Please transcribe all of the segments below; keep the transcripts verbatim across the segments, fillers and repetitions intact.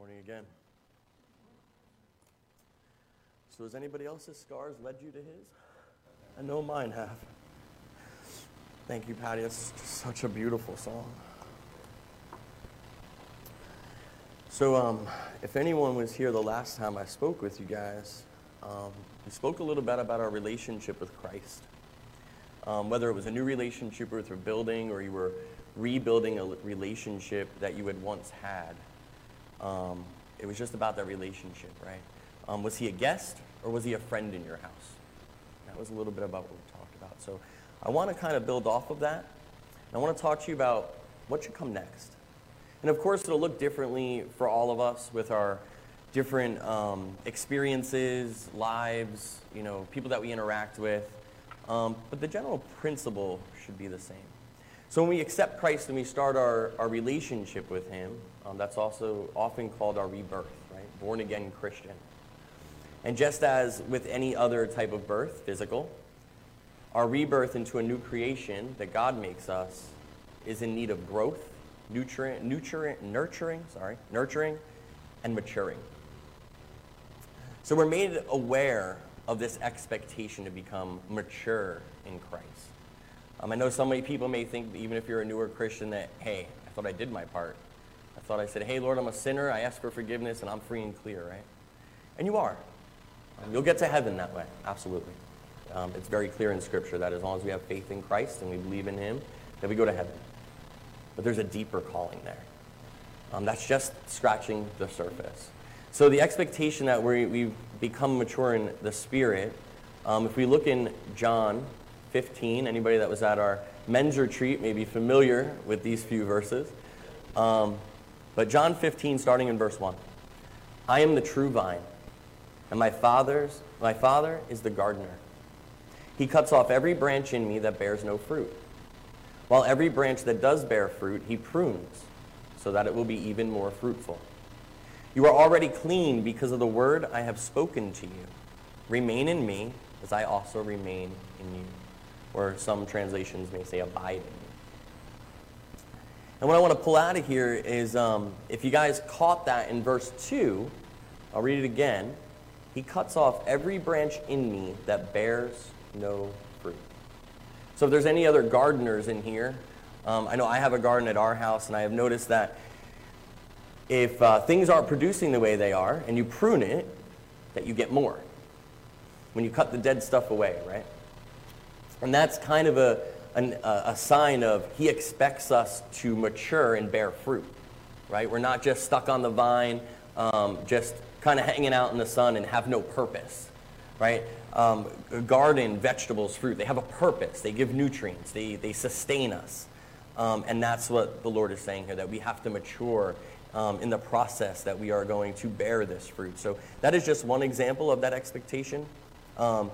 morning again. So has anybody else's scars led you to his? I know mine have. Thank you, Patty. It's such a beautiful song. So um, if anyone was here the last time I spoke with you guys, um, we spoke a little bit about our relationship with Christ. Um, whether it was a new relationship with your building or you were rebuilding a relationship that you had once had. Um, it was just about that relationship, right? Um, was he a guest or was he a friend in your house? That was a little bit about what we talked about. So I want to kind of build off of that. And I want to talk to you about what should come next. And of course, it'll look differently for all of us with our different um, experiences, lives, you know, people that we interact with. Um, but the general principle should be the same. So when we accept Christ and we start our, our relationship with him, um, that's also often called our rebirth, right? Born again Christian. And just as with any other type of birth, physical, our rebirth into a new creation that God makes us is in need of growth, nutrient, nutrient, nurturing, sorry, nurturing, and maturing. So we're made aware of this expectation to become mature in Christ. Um, I know so many people may think, that even if you're a newer Christian, that, hey, I thought I did my part. I thought I said, hey, Lord, I'm a sinner. I ask for forgiveness, and I'm free and clear, right? And you are. Um, you'll get to heaven that way, absolutely. Um, it's very clear in Scripture that as long as we have faith in Christ and we believe in him, that we go to heaven. But there's a deeper calling there. Um, that's just scratching the surface. So the expectation that we, we become mature in the Spirit, um, if we look in John fifteen, anybody that was at our men's retreat may be familiar with these few verses. Um, but John fifteen, starting in verse one. I am the true vine, and my father's my father is the gardener. He cuts off every branch in me that bears no fruit, while every branch that does bear fruit he prunes, so that it will be even more fruitful. You are already clean because of the word I have spoken to you. Remain in me, as I also remain in you. Or some translations may say abide in me. And what I want to pull out of here is, um, if you guys caught that in verse two, I'll read it again. He cuts off every branch in me that bears no fruit. So if there's any other gardeners in here, um, I know I have a garden at our house, and I have noticed that if uh, things aren't producing the way they are, and you prune it, that you get more. When you cut the dead stuff away, right? And that's kind of a, an, a sign of he expects us to mature and bear fruit, right? We're not just stuck on the vine, um, just kind of hanging out in the sun and have no purpose, right? Um, garden, vegetables, fruit, they have a purpose. They give nutrients. They, they sustain us. Um, and that's what the Lord is saying here, that we have to mature um, in the process that we are going to bear this fruit. So that is just one example of that expectation. Um,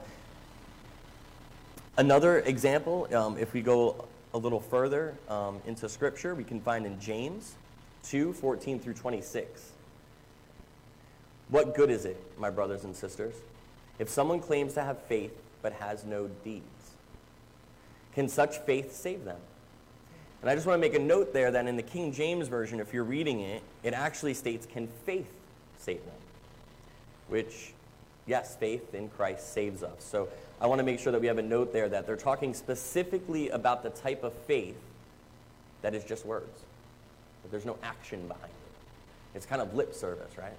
Another example, um, if we go a little further um, into Scripture, we can find in James two, fourteen through twenty-six. What good is it, my brothers and sisters, if someone claims to have faith but has no deeds? Can such faith save them? And I just want to make a note there that in the King James Version, if you're reading it, it actually states, can faith save them? Which, yes, faith in Christ saves us. So I want to make sure that we have a note there that they're talking specifically about the type of faith that is just words. That there's no action behind it. It's kind of lip service, right?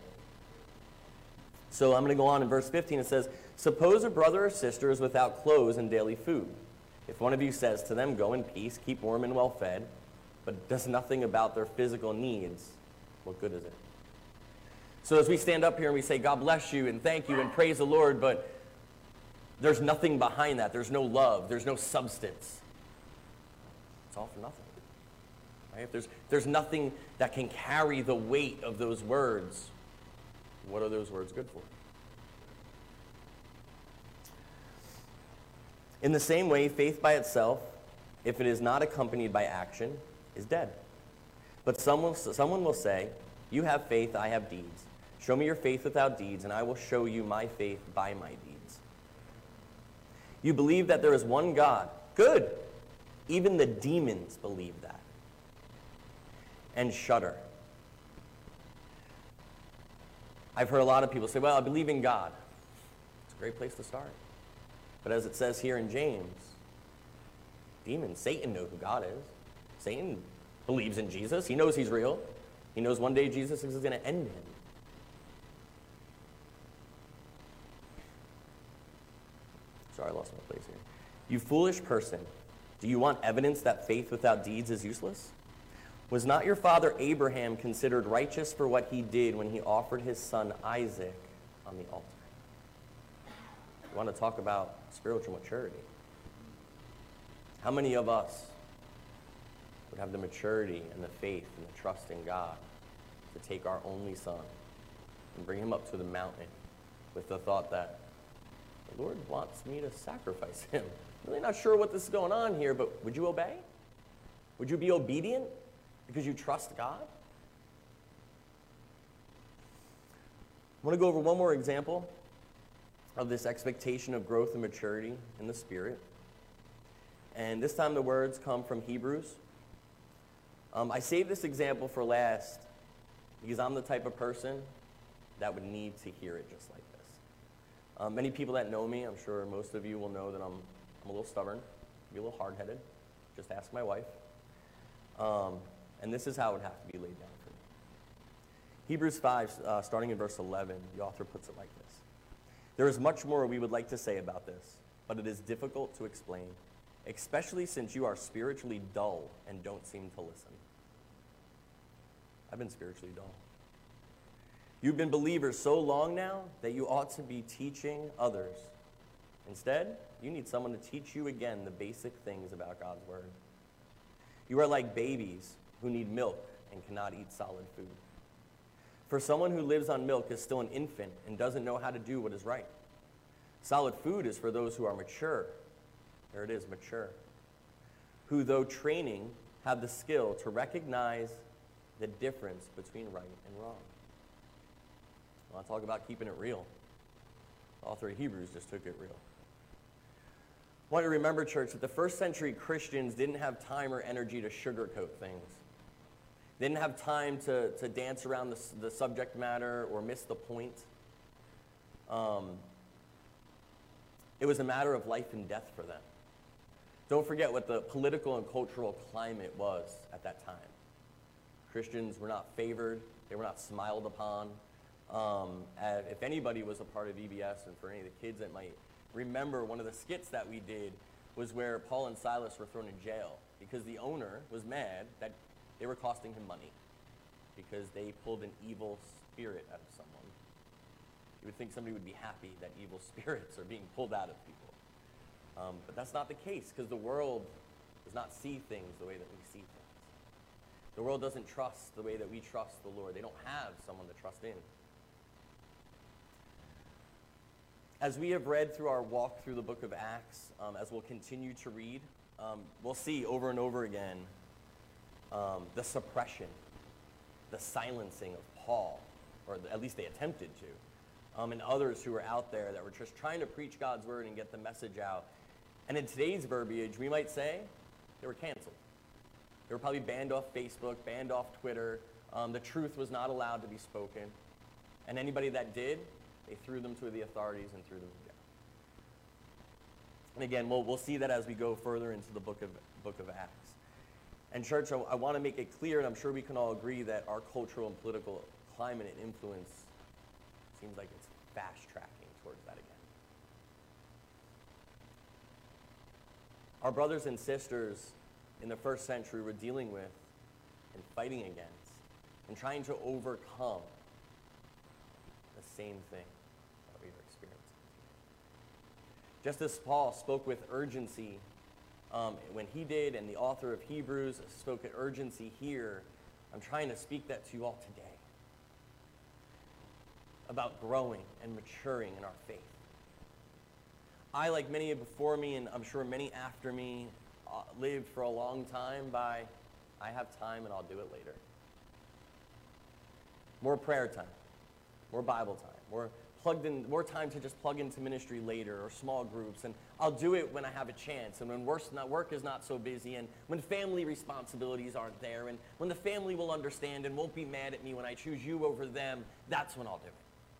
So I'm going to go on in verse fifteen. It says, suppose a brother or sister is without clothes and daily food. If one of you says to them, go in peace, keep warm and well fed, but does nothing about their physical needs, what good is it? So as we stand up here and we say, God bless you and thank you and praise the Lord, but there's nothing behind that. There's no love. There's no substance. It's all for nothing. Right? If there's, there's nothing that can carry the weight of those words, what are those words good for? In the same way, faith by itself, if it is not accompanied by action, is dead. But someone, someone will say, you have faith, I have deeds. Show me your faith without deeds, and I will show you my faith by my deeds. You believe that there is one God. Good. Even the demons believe that and shudder. I've heard a lot of people say, well, I believe in God. It's a great place to start. But as it says here in James, demons, Satan knows who God is. Satan believes in Jesus. He knows he's real. He knows one day Jesus is going to end him. Sorry, I lost my place here. You foolish person, do you want evidence that faith without deeds is useless? Was not your father Abraham considered righteous for what he did when he offered his son Isaac on the altar? You want to talk about spiritual maturity? How many of us would have the maturity and the faith and the trust in God to take our only son and bring him up to the mountain with the thought that the Lord wants me to sacrifice him? I'm really not sure what this is going on here, but would you obey? Would you be obedient because you trust God? I want to go over one more example of this expectation of growth and maturity in the Spirit. And this time the words come from Hebrews. Um, I saved this example for last because I'm the type of person that would need to hear it just like this. Um, many people that know me, I'm sure most of you will know that I'm, I'm a little stubborn, be a little hard-headed. Just ask my wife. Um, and this is how it would have to be laid down for me. Hebrews five, uh, starting in verse eleven, the author puts it like this. There is much more we would like to say about this, but it is difficult to explain, especially since you are spiritually dull and don't seem to listen. I've been spiritually dull. You've been believers so long now that you ought to be teaching others. Instead, you need someone to teach you again the basic things about God's word. You are like babies who need milk and cannot eat solid food. For someone who lives on milk is still an infant and doesn't know how to do what is right. Solid food is for those who are mature. There it is, mature. Who, though training, have the skill to recognize the difference between right and wrong. I want to talk about keeping it real. The author of Hebrews just took it real. I want you to remember, church, that the first century Christians didn't have time or energy to sugarcoat things. They didn't have time to, to dance around the, the subject matter or miss the point. Um, it was a matter of life and death for them. Don't forget what the political and cultural climate was at that time. Christians were not favored. They were not smiled upon. Um, and if anybody was a part of E B S, and for any of the kids that might remember, one of the skits that we did was where Paul and Silas were thrown in jail because the owner was mad that they were costing him money because they pulled an evil spirit out of someone. You would think somebody would be happy that evil spirits are being pulled out of people. Um, but that's not the case because the world does not see things the way that we see things. The world doesn't trust the way that we trust the Lord. They don't have someone to trust in. As we have read through our walk through the book of Acts, um, as we'll continue to read, um, we'll see over and over again um, the suppression, the silencing of Paul, or at least they attempted to, um, and others who were out there that were just trying to preach God's word and get the message out. And in today's verbiage, we might say they were canceled. They were probably banned off Facebook, banned off Twitter. Um, the truth was not allowed to be spoken. And anybody that did, they threw them to the authorities and threw them in jail. And again, we'll, we'll see that as we go further into the book of, book of Acts. And church, I, I want to make it clear, and I'm sure we can all agree, that our cultural and political climate and influence seems like it's fast-tracking towards that again. Our brothers and sisters in the first century were dealing with and fighting against and trying to overcome the same thing that we are experiencing. Just as Paul spoke with urgency um, when he did, and the author of Hebrews spoke at urgency here, I'm trying to speak that to you all today about growing and maturing in our faith. I, like many before me, and I'm sure many after me, uh, lived for a long time by, I have time and I'll do it later. More prayer time, more Bible time, more plugged in, more time to just plug into ministry later or small groups, and I'll do it when I have a chance, and when work, not, work is not so busy, and when family responsibilities aren't there, and when the family will understand and won't be mad at me when I choose you over them, that's when I'll do it.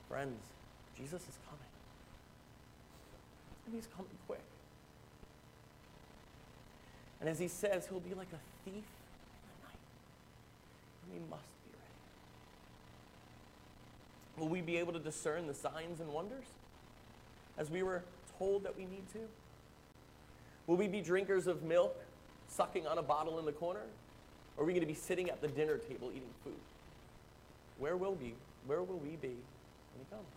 Friends, Jesus is coming. And he's coming quick. And as he says, he'll be like a thief in the night. And we must be ready. Will we be able to discern the signs and wonders as we were told that we need to? Will we be drinkers of milk, sucking on a bottle in the corner? Or are we going to be sitting at the dinner table eating food? Where will we, where will we be when he comes?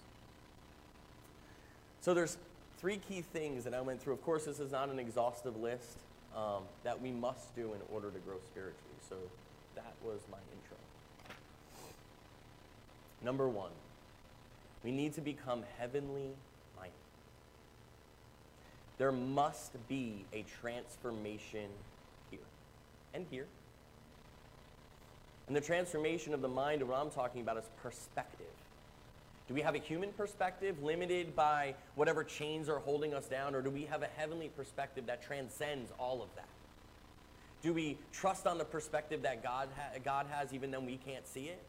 So there's three key things that I went through. Of course, this is not an exhaustive list um, that we must do in order to grow spiritually. So that was my intro. Number one, we need to become heavenly minded. There must be a transformation here and here. And the transformation of the mind, what I'm talking about, is perspective. Do we have a human perspective limited by whatever chains are holding us down, or do we have a heavenly perspective that transcends all of that? Do we trust on the perspective that God, ha- God has even though we can't see it?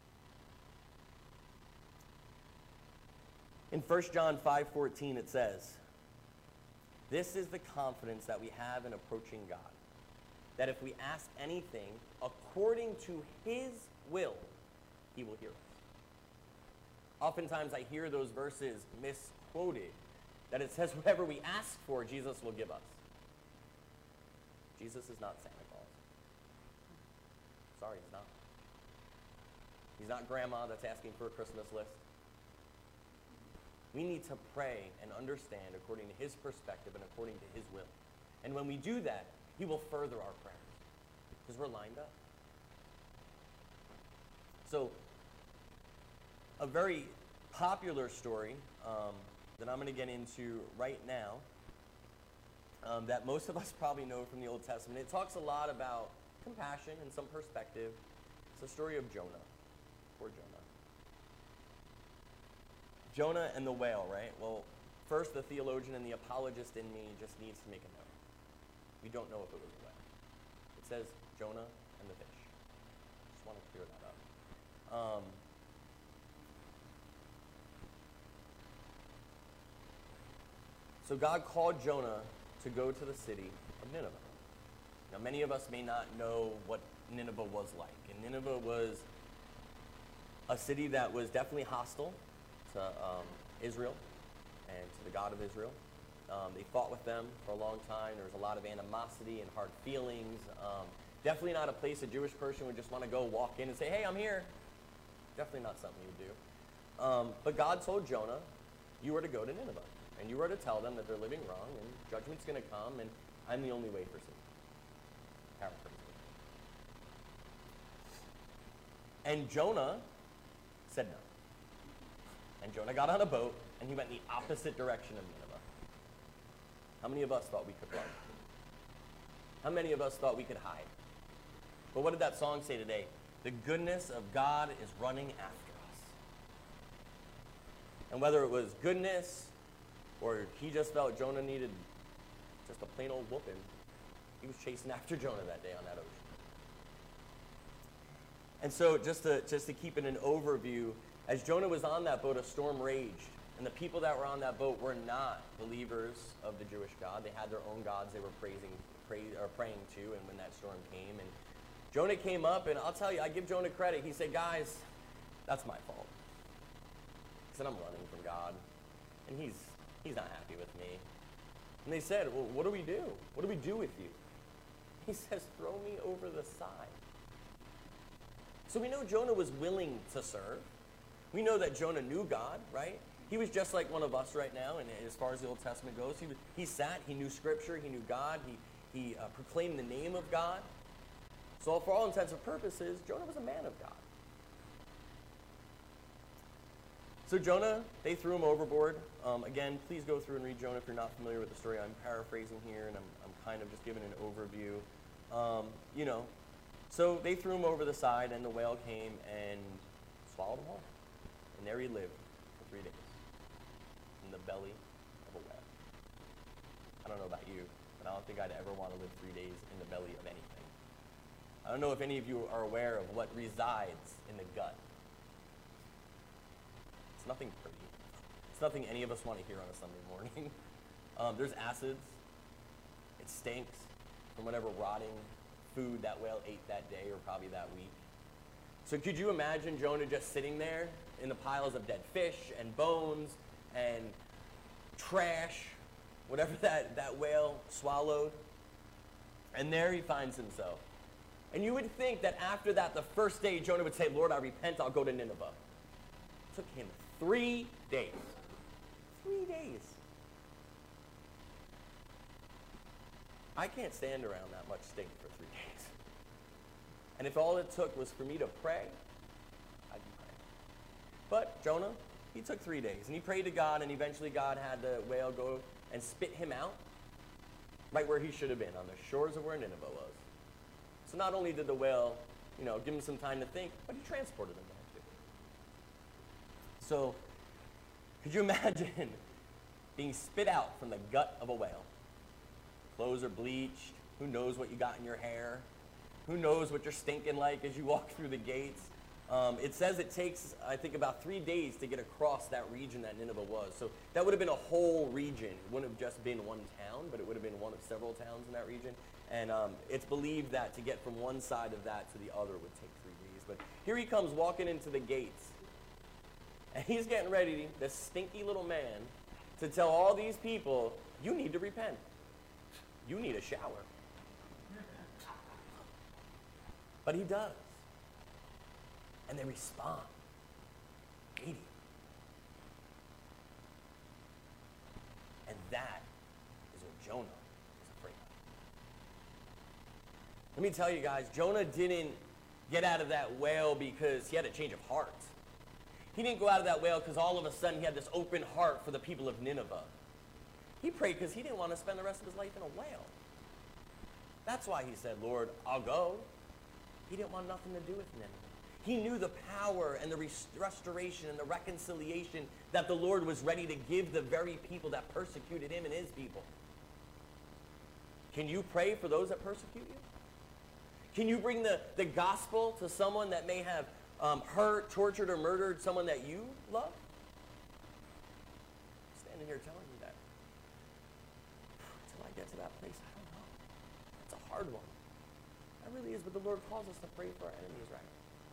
In First John five fourteen it says, "This is the confidence that we have in approaching God, that if we ask anything according to his will, he will hear us." Oftentimes I hear those verses misquoted, that it says whatever we ask for, Jesus will give us. Jesus is not Santa Claus. Sorry, he's not. He's not grandma that's asking for a Christmas list. We need to pray and understand according to his perspective and according to his will. And when we do that, he will further our prayers because we're lined up. So, a very popular story um, that I'm going to get into right now um, that most of us probably know from the Old Testament. It talks a lot about compassion and some perspective. It's the story of Jonah. Poor Jonah. Jonah and the whale, right? Well, first the theologian and the apologist in me just needs to make a note. We don't know if it was a whale. It says Jonah and the fish. Just want to clear that up. Um, so God called Jonah to go to the city of Nineveh. Now, many of us may not know what Nineveh was like. And Nineveh was a city that was definitely hostile to um, Israel and to the God of Israel. Um, they fought with them for a long time. There was a lot of animosity and hard feelings. Um, definitely not a place a Jewish person would just want to go walk in and say, "Hey, I'm here." Definitely not something you would do. Um, but God told Jonah, you were to go to Nineveh, and you were to tell them that they're living wrong, and judgment's going to come, and I'm the only way for sin. Paraphrasing. And Jonah said no. And Jonah got on a boat, and he went in the opposite direction of Nineveh. How many of us thought we could run? How many of us thought we could hide? But what did that song say today? The goodness of God is running after us. And whether it was goodness, or he just felt Jonah needed just a plain old whooping, he was chasing after Jonah that day on that ocean. And so just to, just to keep it an overview, as Jonah was on that boat, a storm raged. And the people that were on that boat were not believers of the Jewish God. They had their own gods they were praising, pray, or praying to, and when that storm came. And Jonah came up, and I'll tell you, I give Jonah credit. He said, "Guys, that's my fault." He said, "I'm running from God, and he's, he's not happy with me." And they said, "Well, what do we do? What do we do with you?" He says, "Throw me over the side." So we know Jonah was willing to serve. We know that Jonah knew God, right? He was just like one of us right now, and as far as the Old Testament goes, he was, he sat, he knew Scripture, he knew God, he, he uh, proclaimed the name of God. So for all intents and purposes, Jonah was a man of God. So Jonah, they threw him overboard. Um, again, please go through and read Jonah if you're not familiar with the story. I'm paraphrasing here, and I'm, I'm kind of just giving an overview. Um, you know, so they threw him over the side, and the whale came and swallowed him whole. And there he lived for three days in the belly of a whale. I don't know about you, but I don't think I'd ever want to live three days in the belly of anything. I don't know if any of you are aware of what resides in the gut. It's It's nothing pretty. It's nothing any of us want to hear on a Sunday morning. um, there's acids. It stinks from whatever rotting food that whale ate that day or probably that week. So could you imagine Jonah just sitting there in the piles of dead fish and bones and trash, whatever that, that whale swallowed? And there he finds himself. And you would think that after that, the first day, Jonah would say, Lord, I repent, I'll go to Nineveh. It took him three days. Three days. I can't stand around that much stink for three days. And if all it took was for me to pray, I'd be praying. But Jonah, he took three days. And he prayed to God, and eventually God had the whale go and spit him out right where he should have been, on the shores of where Nineveh was. So not only did the whale, you know, give him some time to think, but he transported him there too. So, could you imagine being spit out from the gut of a whale? Clothes are bleached. Who knows what you got in your hair? Who knows what you're stinking like as you walk through the gates? Um, it says it takes, I think, about three days to get across that region that Nineveh was. So that would have been a whole region. It wouldn't have just been one town, but it would have been one of several towns in that region. And um, it's believed that to get from one side of that to the other would take three days. But here he comes walking into the gates. And he's getting ready, this stinky little man, to tell all these people, you need to repent. You need a shower. But he does. And they respond immediately. And that is what Jonah is afraid of. Let me tell you guys, Jonah didn't get out of that whale because he had a change of heart. He didn't go out of that whale because all of a sudden he had this open heart for the people of Nineveh. He prayed because he didn't want to spend the rest of his life in a whale. That's why he said, Lord, I'll go. He didn't want nothing to do with Nineveh. He knew the power and the rest- restoration and the reconciliation that the Lord was ready to give the very people that persecuted him and his people. Can you pray for those that persecute you? Can you bring the, the gospel to someone that may have um, hurt, tortured, or murdered someone that you love? I'm standing here telling you that. Until I get to that place, I don't know. It's a hard one. That really is, but the Lord calls us to pray for our enemies, right?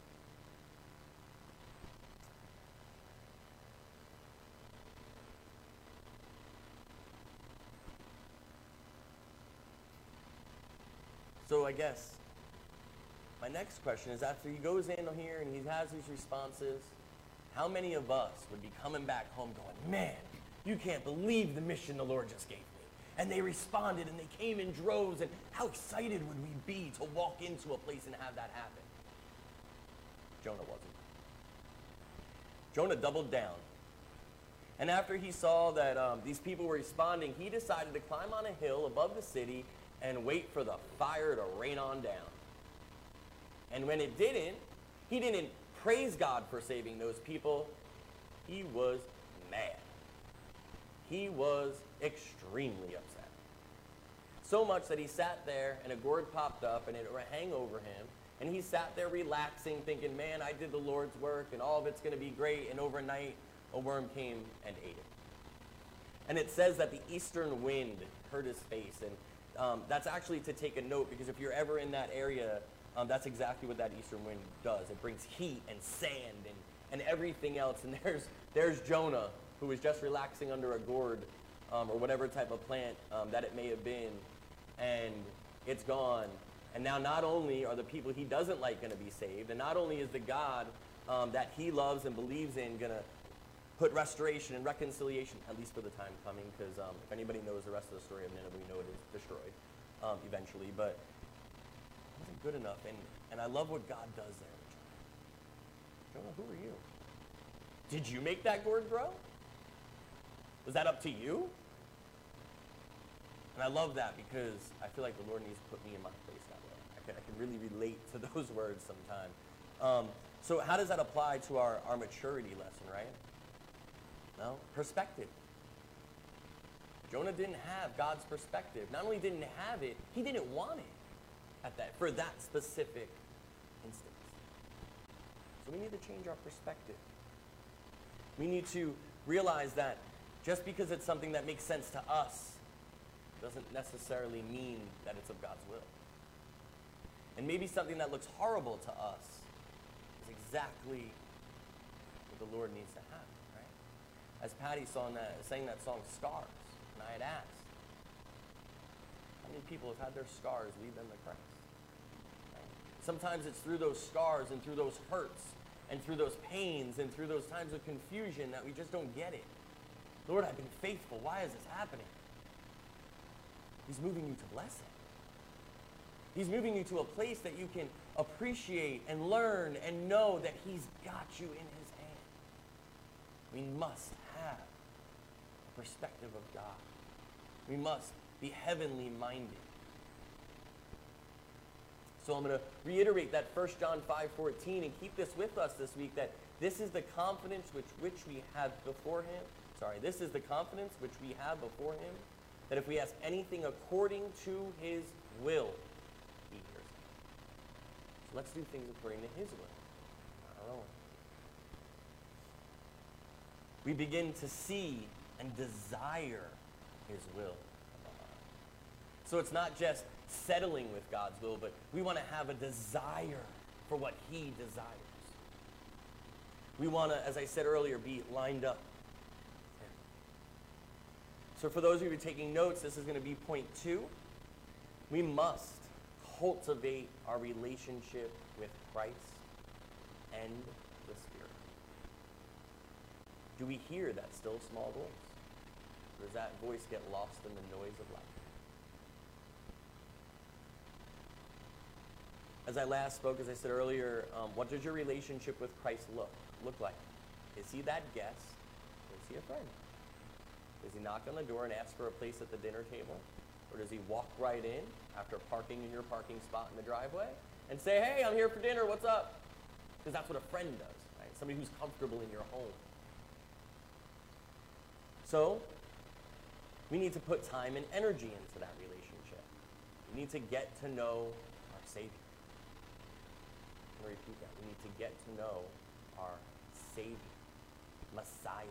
So I guess my next question is, after he goes in here and he has these responses, how many of us would be coming back home going, man, you can't believe the mission the Lord just gave me. And they responded and they came in droves, and how excited would we be to walk into a place and have that happen? Jonah wasn't. Jonah doubled down. And after he saw that um, these people were responding, he decided to climb on a hill above the city and wait for the fire to rain on down. And when it didn't, he didn't praise God for saving those people. He was mad. He was extremely upset. So much that he sat there and a gourd popped up and it hung over him. And he sat there relaxing, thinking, man, I did the Lord's work and all of it's going to be great. And overnight, a worm came and ate it. And it says that the eastern wind hurt his face. And um, that's actually to take a note, because if you're ever in that area, um, that's exactly what that eastern wind does. It brings heat and sand and, and everything else. And there's, there's Jonah, who was just relaxing under a gourd um, or whatever type of plant um, that it may have been. And it's gone. And now not only are the people he doesn't like going to be saved, and not only is the God um, that he loves and believes in going to put restoration and reconciliation, at least for the time coming, because um, if anybody knows the rest of the story of Nineveh, we know it is destroyed um, eventually. But it wasn't good enough. And, and I love what God does there with Jonah. Jonah, who are you? Did you make that gourd grow? Was that up to you? And I love that, because I feel like the Lord needs to put me in my place that way. I can, I can really relate to those words sometimes. Um, so how does that apply to our, our maturity lesson, right? Well, perspective. Jonah didn't have God's perspective. Not only didn't have it, he didn't want it at that for that specific instance. So we need to change our perspective. We need to realize that just because it's something that makes sense to us doesn't necessarily mean that it's of God's will. And maybe something that looks horrible to us is exactly what the Lord needs to happen, right? As Patty sang that, sang that song, Scars, and I had asked, how many people have had their scars lead them to Christ? Right? Sometimes it's through those scars and through those hurts and through those pains and through those times of confusion that we just don't get it. Lord, I've been faithful. Why is this happening? He's moving you to blessing. He's moving you to a place that you can appreciate and learn and know that he's got you in his hand. We must have a perspective of God. We must be heavenly minded. So I'm going to reiterate that First John five fourteen and keep this with us this week, that this is the confidence which, which we have before him. Sorry, this is the confidence which we have before him, that if we ask anything according to his will, he hears us. So let's do things according to his will, not our own. We begin to see and desire his will. So it's not just settling with God's will, but we want to have a desire for what he desires. We want to, as I said earlier, be lined up. So for those of you who are taking notes, this is going to be point two. We must cultivate our relationship with Christ and the Spirit. Do we hear that still small voice? Or does that voice get lost in the noise of life? As I last spoke, as I said earlier, um, what does your relationship with Christ look, look like? Is he that guest? Or is he a friend? Does he knock on the door and ask for a place at the dinner table? Or does he walk right in after parking in your parking spot in the driveway and say, hey, I'm here for dinner, what's up? Because that's what a friend does, right? Somebody who's comfortable in your home. So, we need to put time and energy into that relationship. We need to get to know our Savior. I'm going to repeat that. We need to get to know our Savior, Messiah.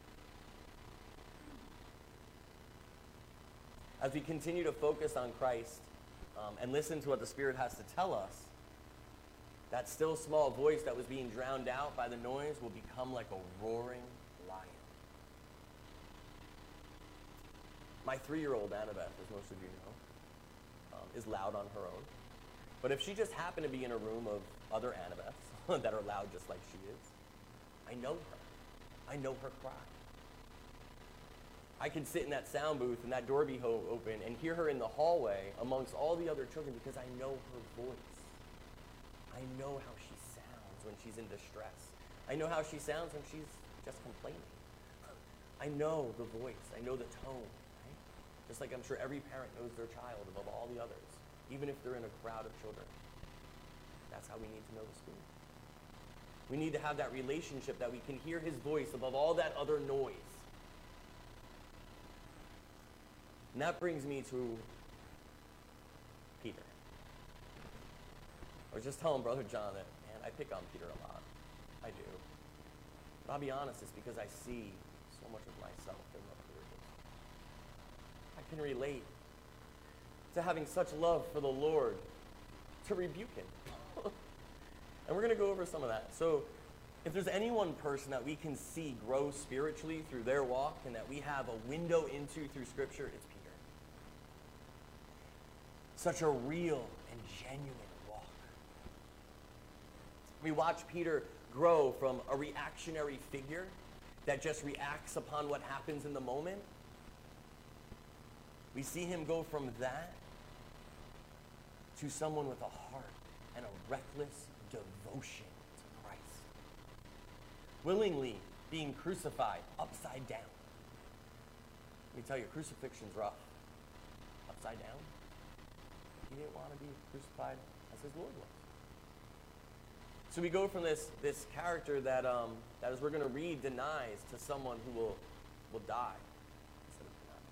As we continue to focus on Christ um, and listen to what the Spirit has to tell us, that still small voice that was being drowned out by the noise will become like a roaring lion. My three-year-old Annabeth, as most of you know, um, is loud on her own. But if she just happened to be in a room of other Annabeths that are loud just like she is, I know her. I know her cry. I can sit in that sound booth and that door be ho- open and hear her in the hallway amongst all the other children because I know her voice. I know how she sounds when she's in distress. I know how she sounds when she's just complaining. I know the voice. I know the tone. Right? Just like I'm sure every parent knows their child above all the others, even if they're in a crowd of children. That's how we need to know the Spirit. We need to have that relationship that we can hear his voice above all that other noise. And that brings me to Peter. I was just telling Brother John that, man, I pick on Peter a lot. I do. But I'll be honest, it's because I see so much of myself in what Peter does. I can relate to having such love for the Lord to rebuke him. And we're going to go over some of that. So if there's any one person that we can see grow spiritually through their walk and that we have a window into through Scripture, it's Peter. Such a real and genuine walk. We watch Peter grow from a reactionary figure that just reacts upon what happens in the moment. We see him go from that to someone with a heart and a reckless devotion to Christ. Willingly being crucified upside down. Let me tell you, crucifixion's rough. Upside down. He didn't want to be crucified as his Lord was. So we go from this, this character that, um, that, as we're going to read, denies to someone who will, will die instead of denying.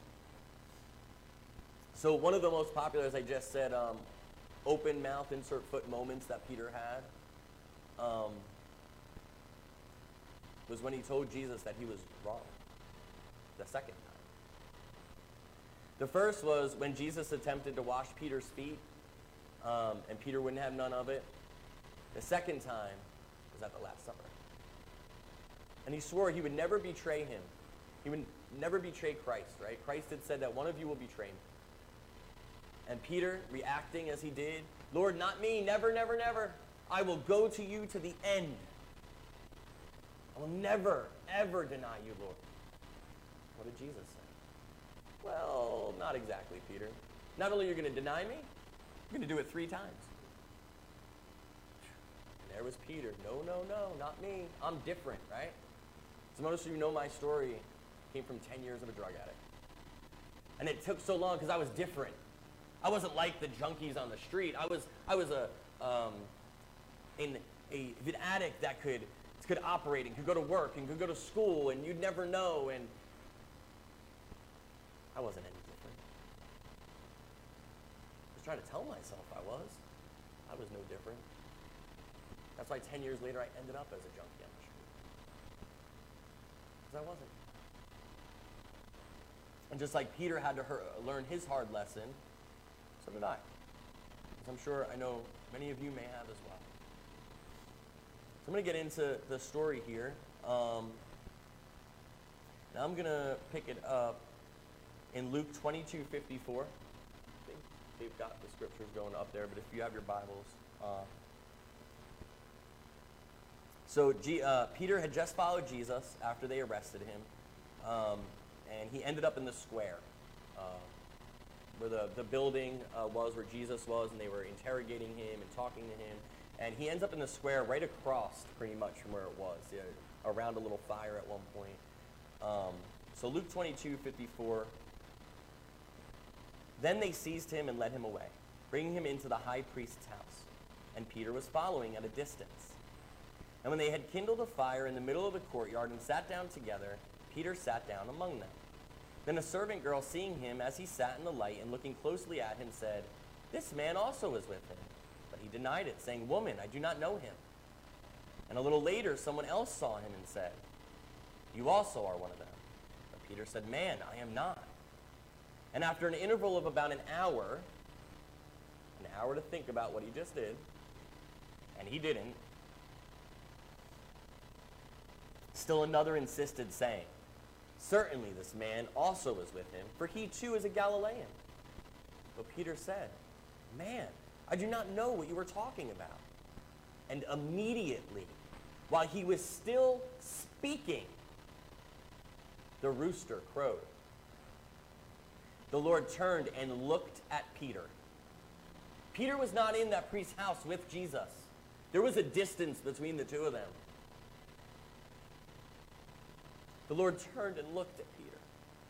So one of the most popular, as I just said, um, open mouth, insert foot moments that Peter had. Um, was when he told Jesus that he was wrong. The second time. The first was when Jesus attempted to wash Peter's feet, um, and Peter wouldn't have none of it. The second time was at the Last Supper. And he swore he would never betray him. He would never betray Christ, right? Christ had said that one of you will betray me. And Peter, reacting as he did, Lord, not me, never, never, never. I will go to you to the end. I will never, ever deny you, Lord. What did Jesus say? Well, not exactly, Peter. Not only are you going to deny me, you're going to do it three times. And there was Peter. No, no, no, not me. I'm different, right? So most of you know my story. It came from ten years of a drug addict. And it took so long because I was different. I wasn't like the junkies on the street. I was I was a um, an, a, an addict that could could operate and could go to work and could go to school and you'd never know. And I wasn't any different. I was trying to tell myself I was. I was no different. That's why ten years later I ended up as a junkie on the street. Because I wasn't. And just like Peter had to her- learn his hard lesson, so did I. As I'm sure I know many of you may have as well. So I'm going to get into the story here. Um, now I'm going to pick it up in Luke twenty-two fifty-four. I think they've got the scriptures going up there, but if you have your Bibles. Uh, so G, uh, Peter had just followed Jesus after they arrested him. Um, and he ended up in the square. Uh, where the, the building uh, was, where Jesus was, and they were interrogating him and talking to him. And he ends up in the square right across, pretty much, from where it was, yeah, around a little fire at one point. Um, so Luke twenty-two fifty-four. Then they seized him and led him away, bringing him into the high priest's house. And Peter was following at a distance. And when they had kindled a fire in the middle of the courtyard and sat down together, Peter sat down among them. Then a servant girl, seeing him as he sat in the light and looking closely at him, said, "This man also was with him." But he denied it, saying, "Woman, I do not know him." And a little later, someone else saw him and said, "You also are one of them." But Peter said, "Man, I am not." And after an interval of about an hour, an hour to think about what he just did, and he didn't, still another insisted, saying, "Certainly this man also was with him, for he too is a Galilean." But Peter said, "Man, I do not know what you are talking about." And immediately, while he was still speaking, the rooster crowed. The Lord turned and looked at Peter. Peter was not in that priest's house with Jesus. There was a distance between the two of them. The Lord turned and looked at Peter.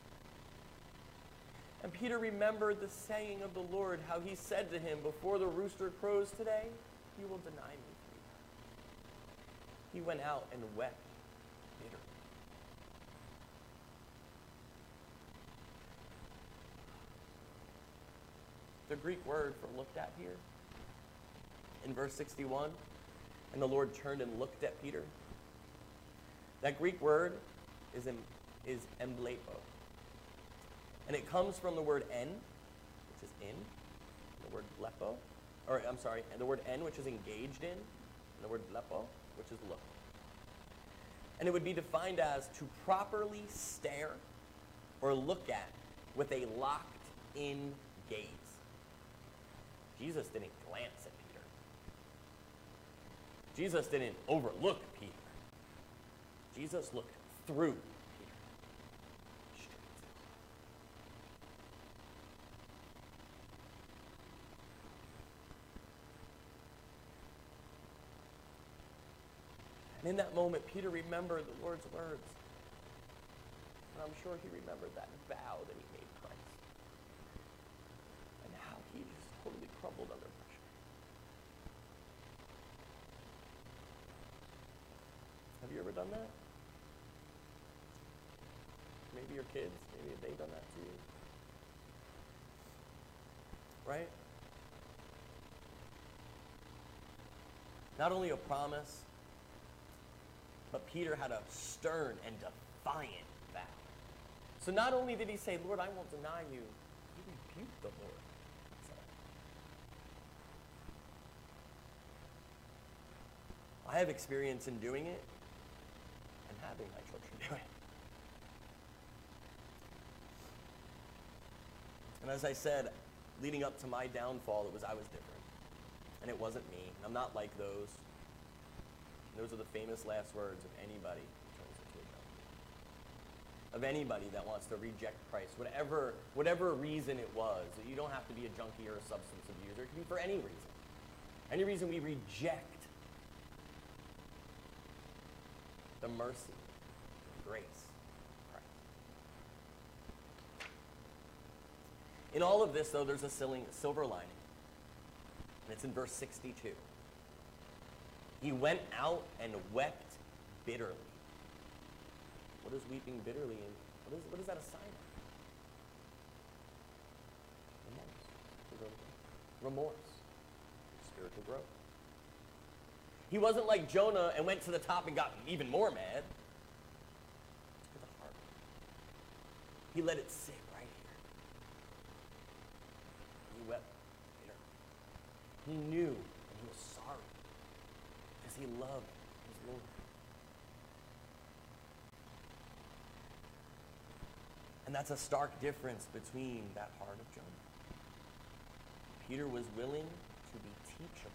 And Peter remembered the saying of the Lord, how he said to him, "Before the rooster crows today, you will deny me three times." He went out and wept bitterly. The Greek word for "looked at" here, in verse sixty-one, and the Lord turned and looked at Peter. That Greek word is em, is emblepo. And it comes from the word en, which is in, and the word blepo, or I'm sorry, and the word en, which is engaged in, and the word blepo, which is look. And it would be defined as to properly stare or look at with a locked-in gaze. Jesus didn't glance at Peter. Jesus didn't overlook Peter. Jesus looked through Peter. Straight. And in that moment, Peter remembered the Lord's words. And I'm sure he remembered that vow that he made Christ. And how he just totally crumbled under pressure. Have you ever done that? Maybe your kids, maybe they've done that to you. Right? Not only a promise, but Peter had a stern and defiant vow. So not only did he say, Lord, I won't deny you, he rebuked the Lord. I have experience in doing it and having my children do it. And as I said, leading up to my downfall, it was I was different. And it wasn't me. I'm not like those. Those are the famous last words of anybody who turns into a junkie. Of anybody that wants to reject Christ, whatever, whatever reason it was. You don't have to be a junkie or a substance abuser. It can be for any reason. Any reason we reject the mercy, the grace of Christ. In all of this, though, there's a silver lining. And it's in verse sixty-two. He went out and wept bitterly. What is weeping bitterly? And what is, what is that a sign of? Remorse. Remorse. Spiritual growth. He wasn't like Jonah and went to the top and got even more mad. It's for the heart. He let it sit right here. He wept bitterly. He knew and he was sorry because he loved his Lord. And that's a stark difference between that heart of Jonah. Peter was willing to be teachable.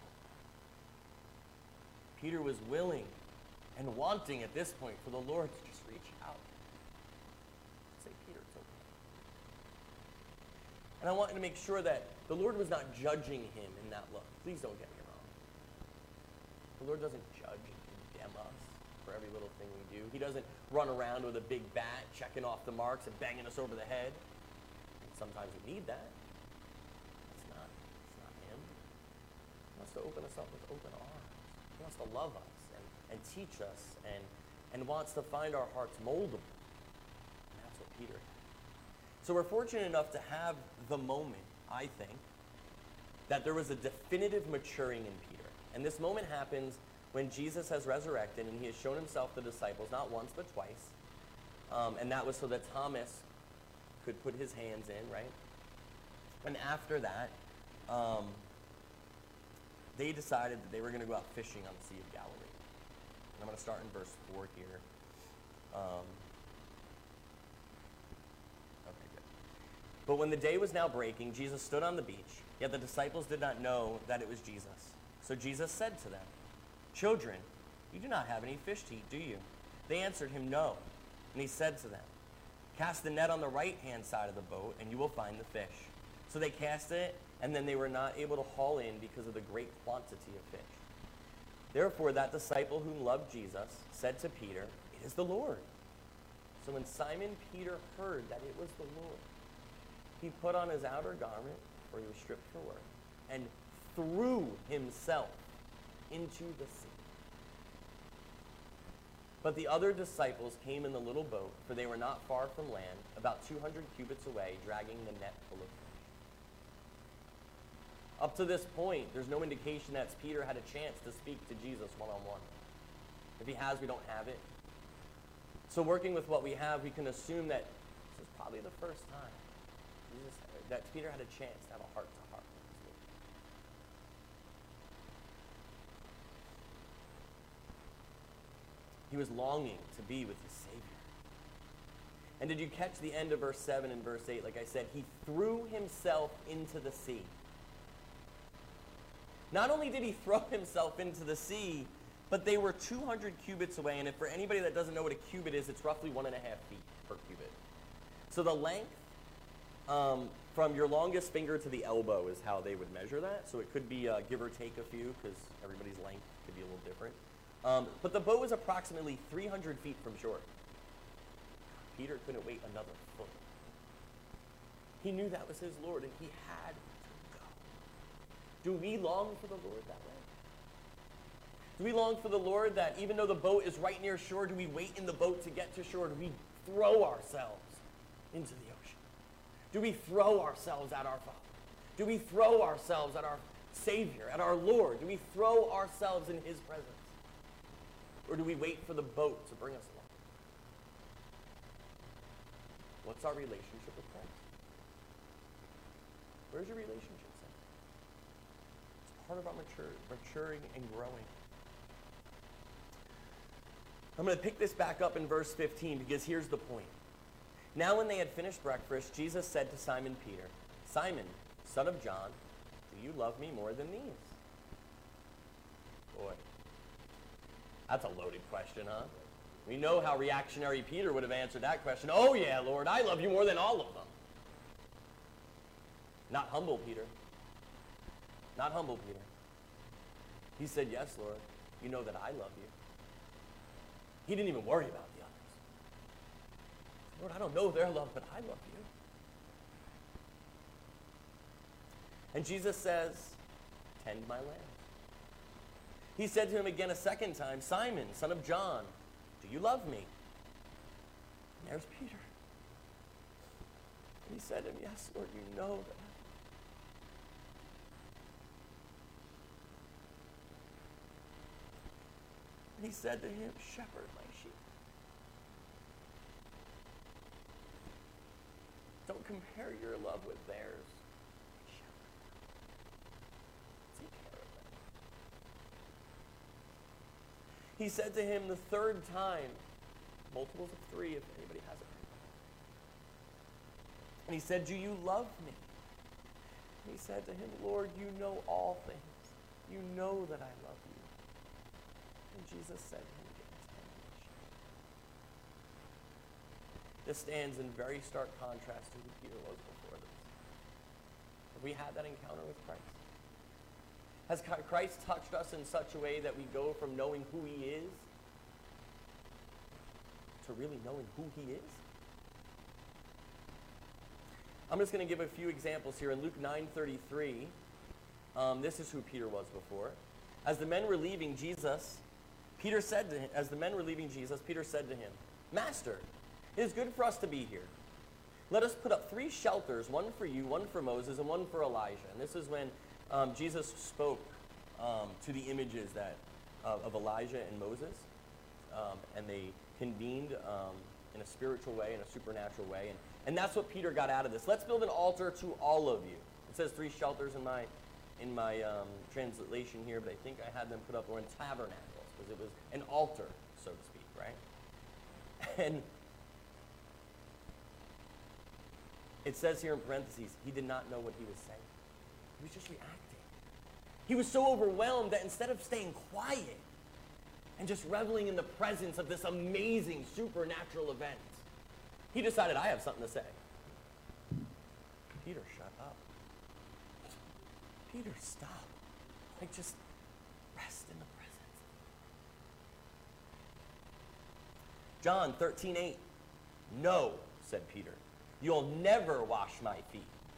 Peter was willing and wanting at this point for the Lord to just reach out. Say, Peter, it's okay. And I wanted to make sure that the Lord was not judging him in that look. Please don't get me wrong. The Lord doesn't judge and condemn us for every little thing we do. He doesn't run around with a big bat checking off the marks and banging us over the head. And sometimes we need that. It's not, it's not him. He wants to open us up with open arms. He wants to love us and, and teach us and, and wants to find our hearts moldable. And that's what Peter had. So we're fortunate enough to have the moment, I think, that there was a definitive maturing in Peter. And this moment happens when Jesus has resurrected and he has shown himself to the disciples, not once but twice. Um, and that was so that Thomas could put his hands in, right? And after that, um, they decided that they were going to go out fishing on the Sea of Galilee. And I'm going to start in verse four here. Um, okay, good. But when the day was now breaking, Jesus stood on the beach, yet the disciples did not know that it was Jesus. So Jesus said to them, "Children, you do not have any fish to eat, do you?" They answered him, "No." And he said to them, "Cast the net on the right-hand side of the boat, and you will find the fish." So they cast it, and then they were not able to haul in because of the great quantity of fish. Therefore, that disciple whom loved Jesus said to Peter, "It is the Lord." So when Simon Peter heard that it was the Lord, he put on his outer garment, for he was stripped for work, and threw himself into the sea. But the other disciples came in the little boat, for they were not far from land, about two hundred cubits away, dragging the net full of fish. Up to this point, there's no indication that Peter had a chance to speak to Jesus one-on-one. If he has, we don't have it. So working with what we have, we can assume that this is probably the first time Jesus, that Peter had a chance to have a heart-to-heart with his Lord. He was longing to be with his Savior. And did you catch the end of verse seven and verse eight? Like I said, he threw himself into the sea. Not only did he throw himself into the sea, but they were two hundred cubits away. And if for anybody that doesn't know what a cubit is, it's roughly one and a half feet per cubit. So the length um, from your longest finger to the elbow is how they would measure that. So it could be uh, give or take a few, because everybody's length could be a little different. Um, but the boat was approximately three hundred feet from shore. Peter couldn't wait another foot. He knew that was his Lord, and he had to go. Do we long for the Lord that way? Do we long for the Lord that even though the boat is right near shore, do we wait in the boat to get to shore? Do we throw ourselves into the ocean? Do we throw ourselves at our Father? Do we throw ourselves at our Savior, at our Lord? Do we throw ourselves in his presence? Or do we wait for the boat to bring us along? What's our relationship with Christ? Where's your relationship at? It's part of our mature, maturing and growing. I'm going to pick this back up in verse fifteen because here's the point. Now when they had finished breakfast, Jesus said to Simon Peter, Simon, son of John, do you love me more than these? Boy, that's a loaded question, huh? We know how reactionary Peter would have answered that question. Oh yeah, Lord, I love you more than all of them. Not humble Peter. Not humble Peter. He said, yes, Lord, you know that I love you. He didn't even worry about the others. Lord, I don't know their love, but I love you. And Jesus says, tend my lambs. He said to him again a second time, Simon, son of John, do you love me? And there's Peter. And he said to him, yes, Lord, you know that. And he said to him, shepherd my sheep. Don't compare your love with theirs. Shepherd them. Take care of them. He said to him the third time, multiples of three if anybody has it. And he said, do you love me? And he said to him, Lord, you know all things. You know that I love you. And Jesus said to him, get his hand on the sheep. This stands in very stark contrast to who Peter was before this. Have we had that encounter with Christ? Has Christ touched us in such a way that we go from knowing who he is to really knowing who he is? I'm just going to give a few examples here. In Luke nine thirty-three, um, this is who Peter was before. As the men were leaving Jesus, Peter said to him, as the men were leaving Jesus, Peter said to him, Master, it is good for us to be here. Let us put up three shelters, one for you, one for Moses, and one for Elijah. And this is when um, Jesus spoke um, to the images that uh, of Elijah and Moses, um, and they convened um, in a spiritual way, in a supernatural way. And, and that's what Peter got out of this. Let's build an altar to all of you. It says three shelters in my in my um, translation here, but I think I had them put up or in tabernacles, because it was an altar, so to speak, right? And it says here in parentheses, he did not know what he was saying. He was just reacting. He was so overwhelmed that instead of staying quiet and just reveling in the presence of this amazing supernatural event, he decided, I have something to say. Peter, shut up. Peter, stop. Like, just rest in the presence. John thirteen eight. No, said Peter. You'll never wash my feet.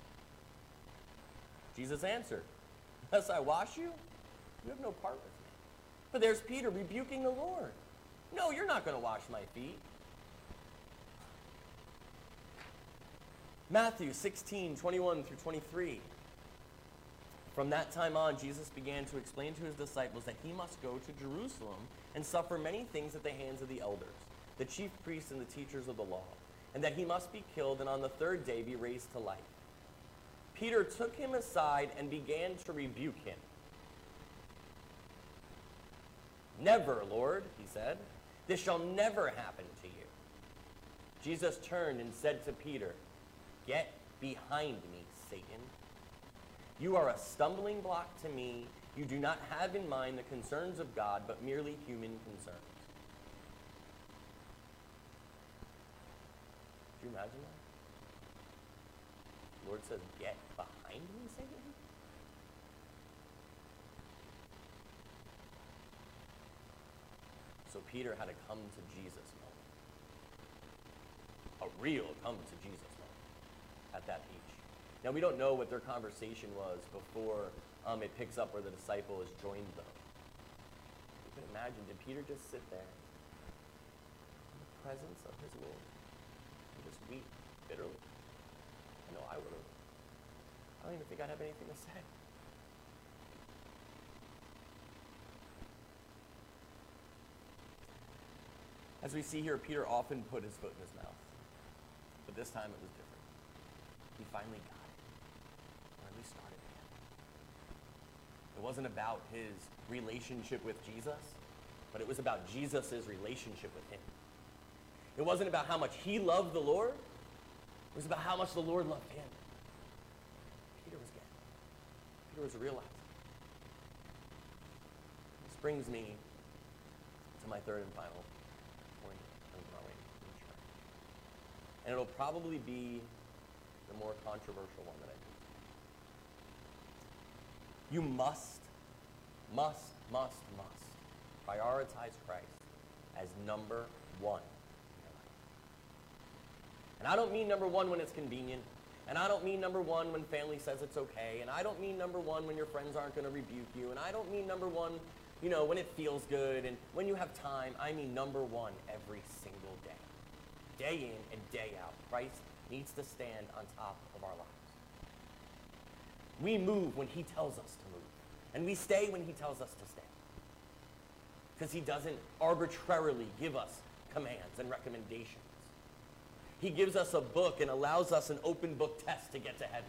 Jesus answered, unless I wash you, you have no part with me. But there's Peter rebuking the Lord. No, you're not going to wash my feet. Matthew sixteen, twenty-one through twenty-three. From that time on, Jesus began to explain to his disciples that he must go to Jerusalem and suffer many things at the hands of the elders, the chief priests and the teachers of the law, and that he must be killed and on the third day be raised to life. Peter took him aside and began to rebuke him. Never, Lord, he said. This shall never happen to you. Jesus turned and said to Peter, get behind me, Satan. You are a stumbling block to me. You do not have in mind the concerns of God, but merely human concerns. Do you imagine that? The Lord says, get behind me, Satan? So Peter had to come to Jesus moment. A real come to Jesus moment at that beach. Now, we don't know what their conversation was before um, it picks up where the disciple has joined them. You can imagine, did Peter just sit there in the presence of his Lord and just weep bitterly? I know I would have. I don't even think I'd have anything to say. As we see here, Peter often put his foot in his mouth. But this time it was different. He finally got it. Or at least started again. It wasn't about his relationship with Jesus, but it was about Jesus' relationship with him. It wasn't about how much he loved the Lord. It was about how much the Lord loved him. Peter was getting it. Peter was realizing it. This brings me to my third and final point on growing in church. And it'll probably be the more controversial one that I do. You must, must, must, must prioritize Christ as number one. And I don't mean number one when it's convenient. And I don't mean number one when family says it's okay. And I don't mean number one when your friends aren't going to rebuke you. And I don't mean number one, you know, when it feels good and when you have time. I mean number one every single day. Day in and day out. Christ needs to stand on top of our lives. We move when he tells us to move. And we stay when he tells us to stay. Because he doesn't arbitrarily give us commands and recommendations. He gives us a book and allows us an open book test to get to heaven.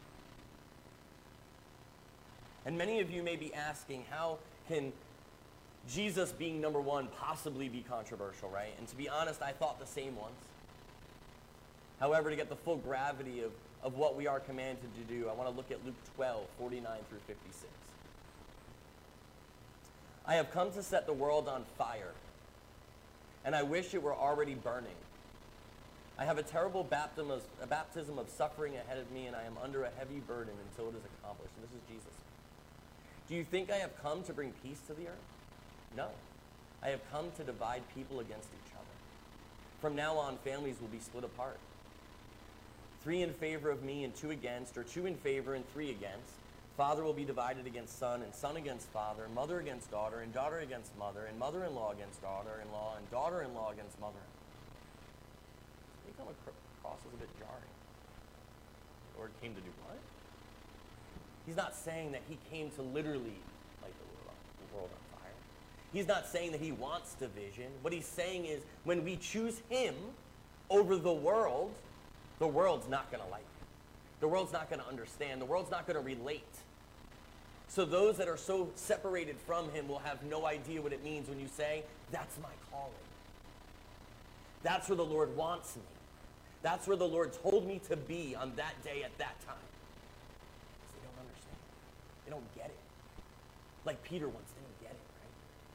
And many of you may be asking, how can Jesus being number one possibly be controversial, right? And to be honest, I thought the same once. However, to get the full gravity of, of what we are commanded to do, I want to look at Luke twelve, forty-nine through fifty-six. I have come to set the world on fire, and I wish it were already burning. I have a terrible baptism of, a baptism of suffering ahead of me, and I am under a heavy burden until it is accomplished. And this is Jesus. Do you think I have come to bring peace to the earth? No. I have come to divide people against each other. From now on, families will be split apart. Three in favor of me and two against, or two in favor and three against. Father will be divided against son, and son against father, mother against daughter, and daughter against mother, and mother-in-law against daughter-in-law, and daughter-in-law against mother-in-law. Come across as a bit jarring. The Lord came to do what? He's not saying that he came to literally light the world on fire. He's not saying that he wants division. What he's saying is when we choose him over the world, the world's not going to like it. The world's not going to understand. The world's not going to relate. So those that are so separated from him will have no idea what it means when you say, that's my calling. That's where the Lord wants me. That's where the Lord told me to be on that day at that time. Because they don't understand. They don't get it. Like Peter once didn't get it, right?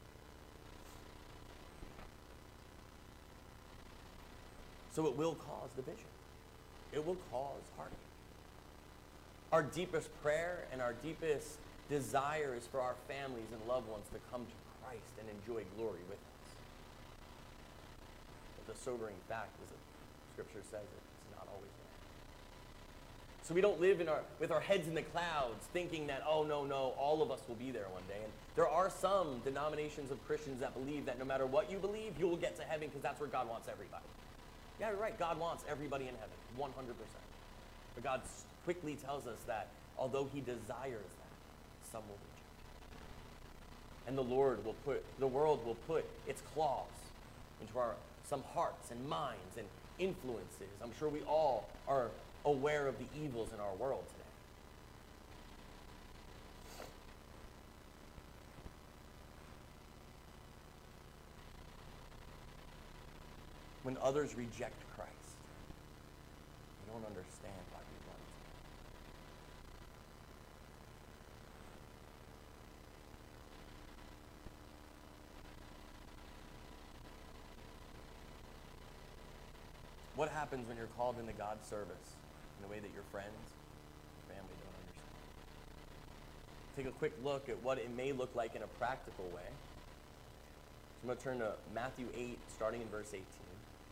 So it will cause division. It will cause heartache. Our deepest prayer and our deepest desire is for our families and loved ones to come to Christ and enjoy glory with us. But the sobering fact is that Scripture says it's not always that. So we don't live in our, with our heads in the clouds thinking that, oh, no, no, all of us will be there one day. And there are some denominations of Christians that believe that no matter what you believe, you will get to heaven because that's where God wants everybody. Yeah, you're right. God wants everybody in heaven, one hundred percent. But God quickly tells us that although he desires that, some will reject it. And the Lord will put, the world will put its claws into our some hearts and minds and influences. I'm sure we all are aware of the evils in our world today. When others reject Christ, they don't understand why we run to him. What happens when you're called into God's service in a way that your friends, your family don't understand? Take a quick look at what it may look like in a practical way. So I'm going to turn to Matthew eight, starting in verse eighteen.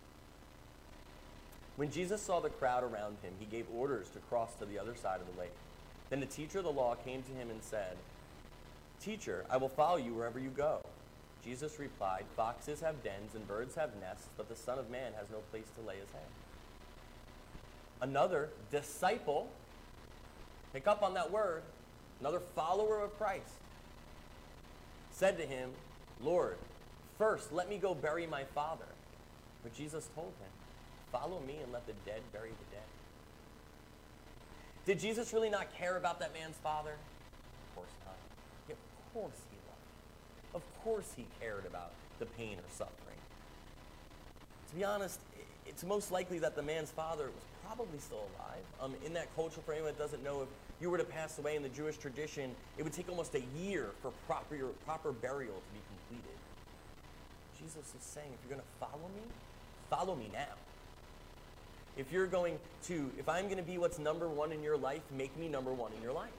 When Jesus saw the crowd around him, he gave orders to cross to the other side of the lake. Then the teacher of the law came to him and said, "Teacher, I will follow you wherever you go." Jesus replied, "Foxes have dens and birds have nests, but the Son of Man has no place to lay his head." Another disciple, pick up on that word, another follower of Christ, said to him, "Lord, first let me go bury my father." But Jesus told him, follow me and let the dead bury the dead. Did Jesus really not care about that man's father? Of course not. Yeah, of course he loved him. Of course he cared about the pain or suffering. To be honest, it's most likely that the man's father was probably still alive. Um, in that culture, for anyone that doesn't know, if you were to pass away in the Jewish tradition, it would take almost a year for proper, proper burial to be completed. Jesus is saying, if you're going to follow me, follow me now. If you're going to, if I'm going to be what's number one in your life, make me number one in your life.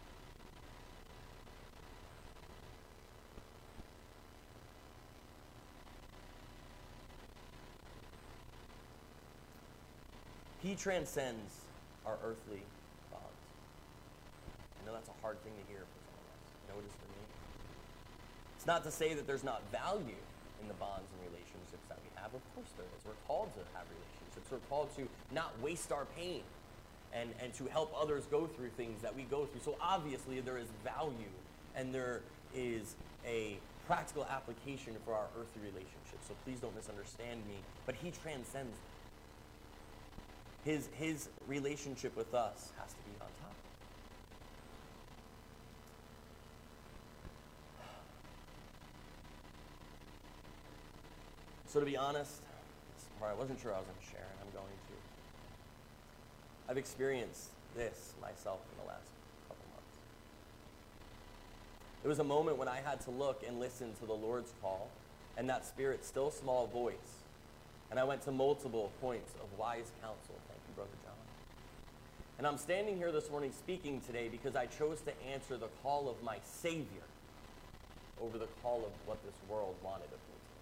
He transcends our earthly bonds. I know that's a hard thing to hear for some of us. You know what it is for me? It's not to say that there's not value in the bonds and relationships that we have. Of course there is. We're called to have relationships. We're called to not waste our pain and, and to help others go through things that we go through. So obviously there is value and there is a practical application for our earthly relationships. So please don't misunderstand me. But he transcends that. His, his relationship with us has to be on top. So to be honest, this part I wasn't sure I was going to share, and I'm going to. I've experienced this myself in the last couple months. There was a moment when I had to look and listen to the Lord's call, and that Spirit's still small voice. And I went to multiple points of wise counsel. Thank you, Brother John. And I'm standing here this morning speaking today because I chose to answer the call of my Savior over the call of what this world wanted of me today.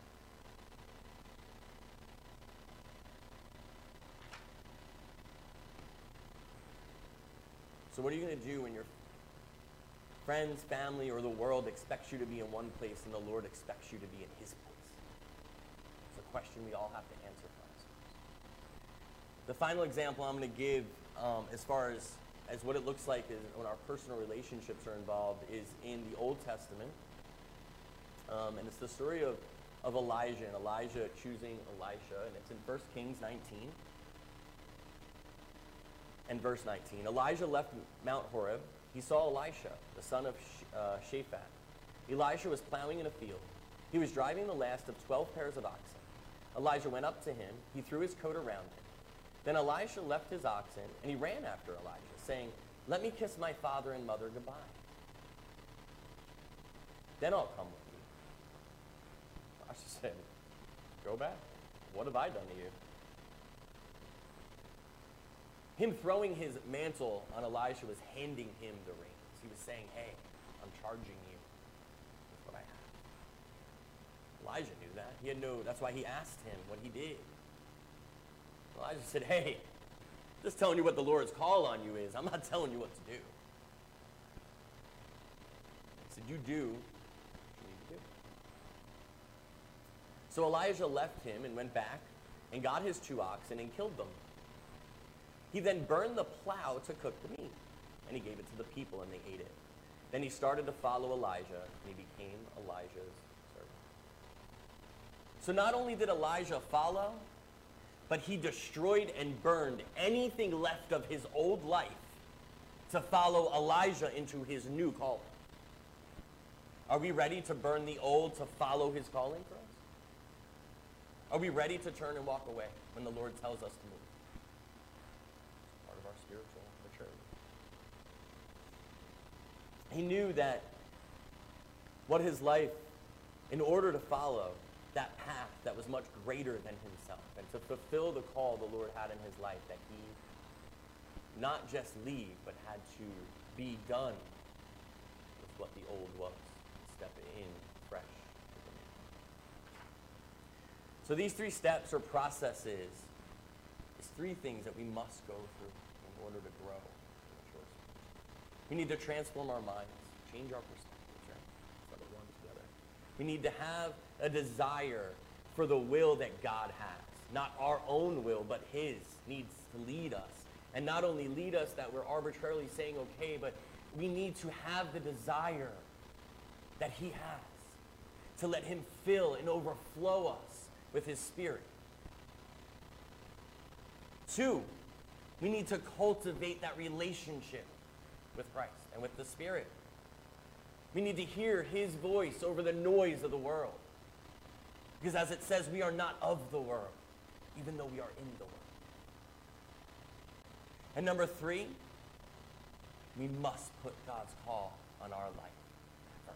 So what are you going to do when your friends, family, or the world expects you to be in one place and the Lord expects you to be in his place? It's a question we all have to answer for ourselves. The final example I'm going to give um, as far as, as what it looks like is when our personal relationships are involved is in the Old Testament. Um, and it's the story of, of Elijah and Elijah choosing Elisha. And it's in First Kings nineteen. And verse nineteen. Elijah left Mount Horeb. He saw Elisha, the son of Sh- uh, Shaphat. Elisha was plowing in a field. He was driving the last of twelve pairs of oxen. Elijah went up to him. He threw his coat around him. Then Elisha left his oxen, and he ran after Elijah, saying, "Let me kiss my father and mother goodbye. Then I'll come with you." Elisha said, "Go back. What have I done to you?" Him throwing his mantle on Elisha was handing him the reins. He was saying, "Hey, I'm charging you with what I have." Elijah knew that. He had no, that's why he asked him what he did. Elijah said, "Hey, just telling you what the Lord's call on you is. I'm not telling you what to do." He said, "You do what you need to do." So Elijah left him and went back and got his two oxen and killed them. He then burned the plow to cook the meat, and he gave it to the people, and they ate it. Then he started to follow Elijah, and he became Elijah's servant. So not only did Elijah follow, but he destroyed and burned anything left of his old life to follow Elijah into his new calling. Are we ready to burn the old to follow his calling for us? Are we ready to turn and walk away when the Lord tells us to move? It's part of our spiritual maturity. He knew that what his life, in order to follow that path that was much greater than himself, and to fulfill the call the Lord had in his life, that he not just leave, but had to be done with what the old was, and step in fresh with the new. So these three steps or processes is three things that we must go through in order to grow in mature spiritually. We need to transform our minds, change our perspectives, right? Let it run together. We need to have a desire for the will that God has. Not our own will, but his needs to lead us. And not only lead us that we're arbitrarily saying okay, but we need to have the desire that he has to let him fill and overflow us with his Spirit. Two, we need to cultivate that relationship with Christ and with the Spirit. We need to hear his voice over the noise of the world. Because as it says, we are not of the world, even though we are in the world. And number three, we must put God's call on our life first.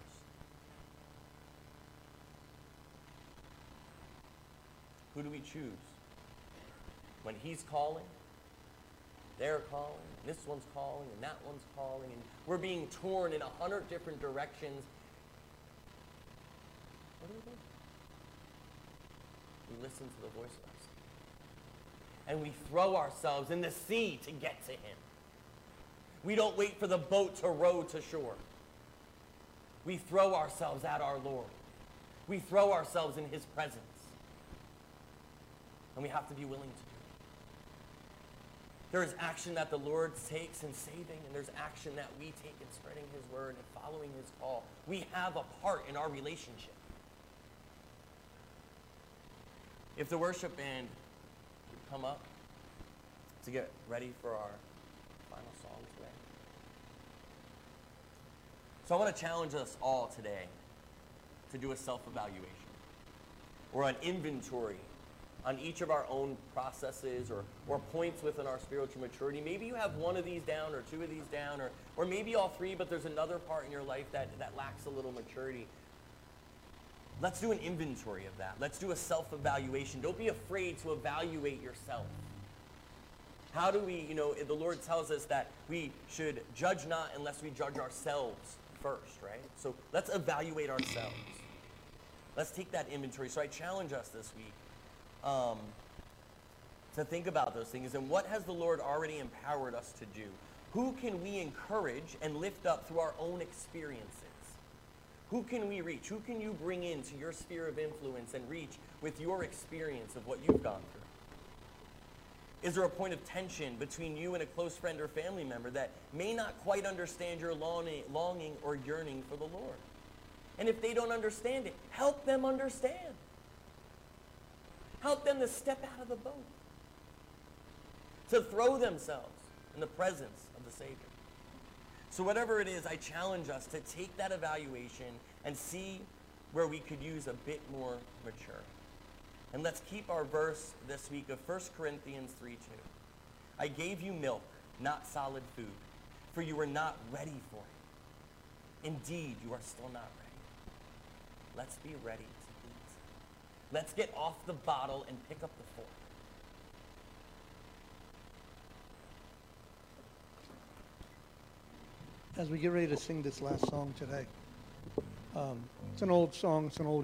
Who do we choose? When he's calling, they're calling, and this one's calling, and that one's calling, and we're being torn in a hundred different directions. What do we do? We listen to the voice of our Savior. And we throw ourselves in the sea to get to him. We don't wait for the boat to row to shore. We throw ourselves at our Lord. We throw ourselves in his presence. And we have to be willing to do it. There is action that the Lord takes in saving, and there's action that we take in spreading his word and following his call. We have a part in our relationship. If the worship band would come up to get ready for our final song today. So I want to challenge us all today to do a self-evaluation or an inventory on each of our own processes or, or points within our spiritual maturity. Maybe you have one of these down or two of these down, or, or maybe all three, but there's another part in your life that, that lacks a little maturity. Let's do an inventory of that. Let's do a self-evaluation. Don't be afraid to evaluate yourself. How do we, you know, the Lord tells us that we should judge not unless we judge ourselves first, right? So let's evaluate ourselves. Let's take that inventory. So I challenge us this week um, to think about those things. And what has the Lord already empowered us to do? Who can we encourage and lift up through our own experiences? Who can we reach? Who can you bring into your sphere of influence and reach with your experience of what you've gone through? Is there a point of tension between you and a close friend or family member that may not quite understand your longing, longing or yearning for the Lord? And if they don't understand it, help them understand. Help them to step out of the boat, to throw themselves in the presence of the Savior. So whatever it is, I challenge us to take that evaluation and see where we could use a bit more maturity. And let's keep our verse this week of First Corinthians three two. I gave you milk, not solid food, for you were not ready for it. Indeed, you are still not ready. Let's be ready to eat. Let's get off the bottle and pick up the fork. As we get ready to sing this last song today, um, it's an old song, it's an old